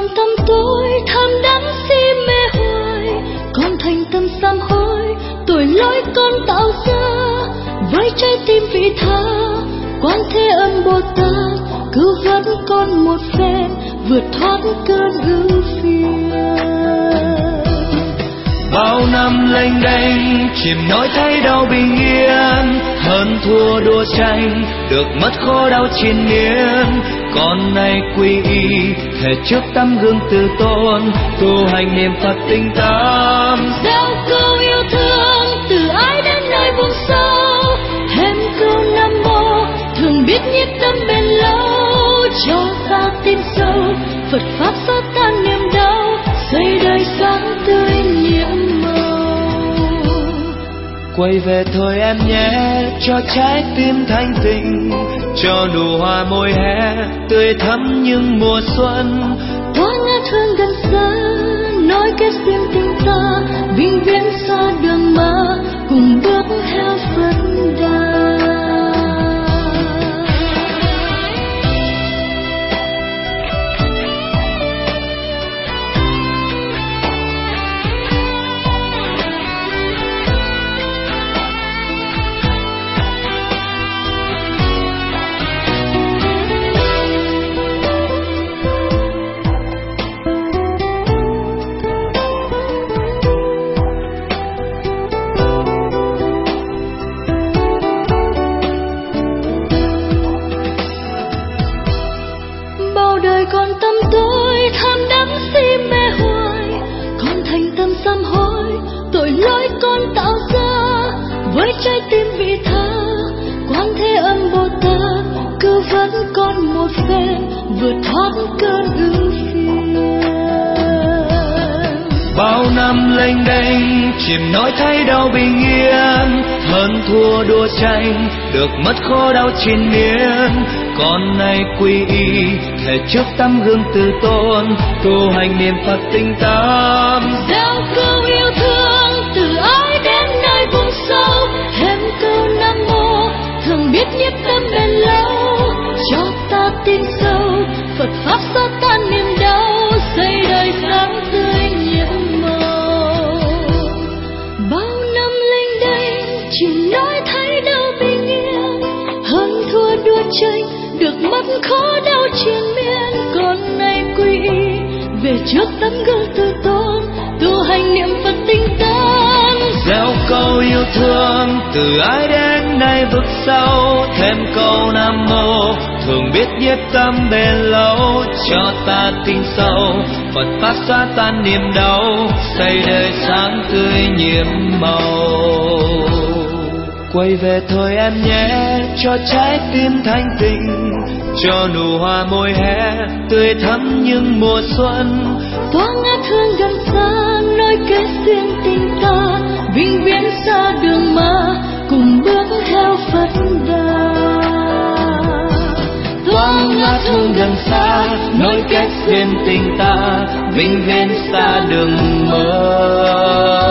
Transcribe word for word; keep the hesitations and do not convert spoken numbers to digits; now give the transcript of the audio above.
tâm tôi tham đắm si mê hoài, con thành tâm sám hối tội lỗi con tạo ra. Với trái tim vị tha Quan Thế Âm Bồ Tát cứu vớt con một phen, vượt thoát cơn ưu phiền. Bao năm lênh đênh chìm nỗi thấy đau bình yên, hơn thua đua tranh được mất khổ đau triền miên. Con nay quy y thể trước tấm gương từ tôn, tu hành niệm Phật tinh tâm. Gieo câu yêu thương từ ái đến nơi vùng sâu, thêm câu Nam Mô thường biết nhiếp tâm bền lâu. Cho ta tin sâu Phật pháp xóa tan niềm đau, xây đời sáng tươi nhiệm màu. Quay về thôi em nhé, cho trái tim thanh tịnh, cho nụ hoa môi hé tươi thắm nhưng mùa xuân. Hoa ngát hương gần xa nói kết duyên tình ta, vĩnh viễn xa đường mà cùng bước theo Phật đà. Con tâm tôi tham đắm si mê hoài, con thành tâm sám hối tội lỗi con tạo ra. Với trái tim vị tha Quan Thế Âm Bồ Tát cứu vớt con một phen, vượt thoát cơn ưu phiền. Bao năm lênh đênh chìm nỗi thấy đau bình yên, hơn thua đua tranh được mất khổ đau triền miên. Con nay quy y thể trước tấm gương từ tôn, tu hành niệm Phật tinh tâm. Gieo câu yêu thương từ ái đến nơi vùng sâu, thêm câu Nam Mô thường biết nhiếp tâm bền lâu. Cho ta tin sâu Phật pháp xóa tan niềm đau, xây đời sáng tươi nhiệm màu. Bao năm lênh đênh chỉ nói thấy đau bình yên, hơn thua đua tranh được mất khó đau triền miên. Con nay quy y về trước tấm gương từ tôn, tu hành niệm Phật tinh tấn. Gieo câu yêu thương từ ái đến nay vực sâu, thêm câu Nam Mô thường biết nhiếp tâm bền lâu. Cho ta tin sâu Phật pháp xóa tan niềm đau, xây đời sáng tươi nhiệm màu. Quay về thôi em nhé, cho trái tim thanh tịnh, cho nụ hoa môi hé tươi thắm nhưng mùa xuân. Hoa ngát hương gần xa nói kết duyên tình ta, vĩnh viễn xa đường mà cùng bước theo Phật đà. Hoa ngát hương gần xa nói kết duyên tình ta, vĩnh viễn xa đường mơ.